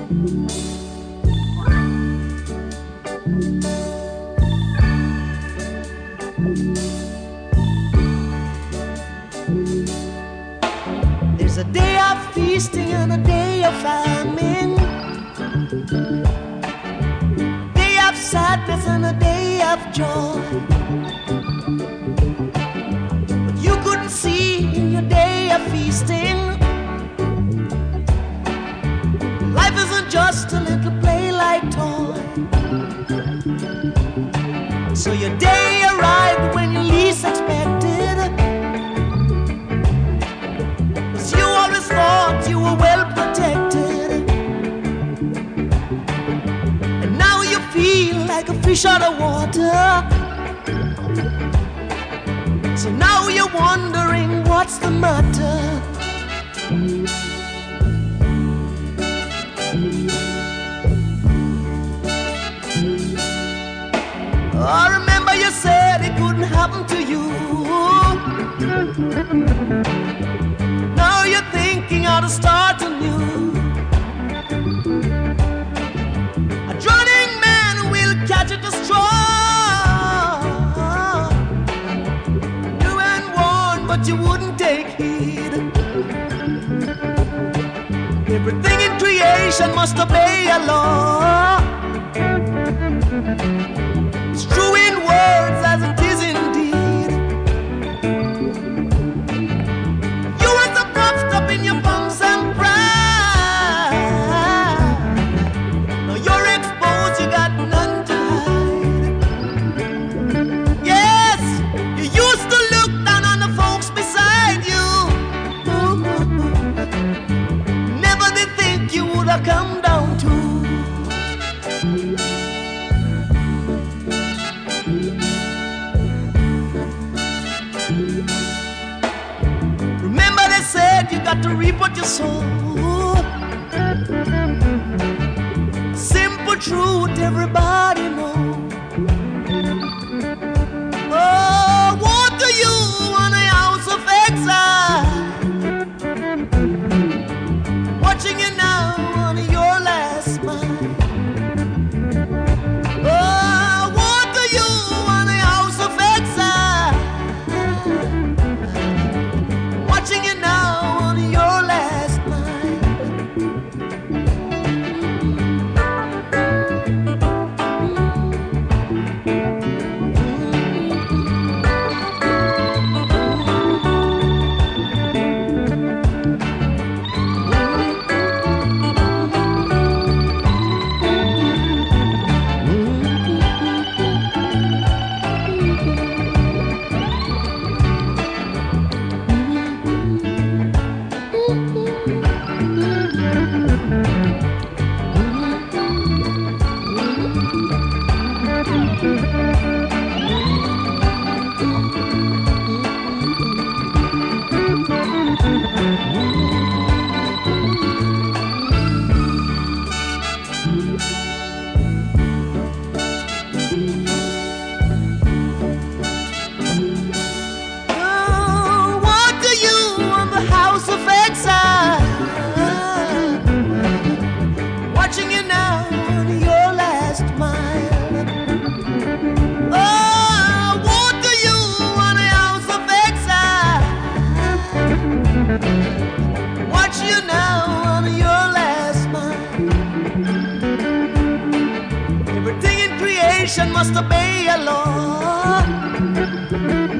There's a day of feasting and a day of famine, day of sadness and a day of joy. But you couldn't see in your day of feasting, life isn't just a little play like toy. So your day arrived when you least expected, 'cause you always thought you were well protected, and now you feel like a fish out of water. So now you're wondering what's the matter. I remember you said it couldn't happen to you. Now you're thinking how to start anew. A drowning man will catch at a straw. You and warned, but you wouldn't take heed. Everything in creation must obey a law. It's true in words as it is indeed. You was the puffed up in your bumps and pride. Now you're exposed, you got none to hide. Yes, you used to look down on the folks beside you. Never did think you would have come down to. Remember they said you got to reap what you sow. Simple truth everybody knows. Oh, what do you want a house of exile? Watching you now on your last smile. Oh, what do you want a house of exile? Watching you now on your last night. Watching you now on your last mile. Oh, what do you want a house of exile? Watch you now on your last mile. Everything in creation must obey a law.